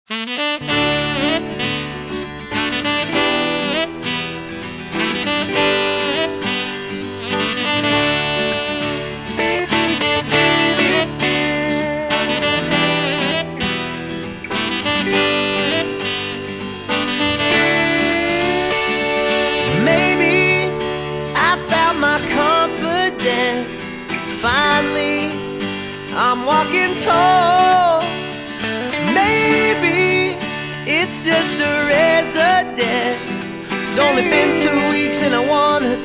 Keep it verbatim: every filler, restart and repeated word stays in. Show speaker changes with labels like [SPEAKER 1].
[SPEAKER 1] Maybe I found my confidence. Finally, I'm walking tall. Maybe it's just a residence. It's only been two weeks and I wanna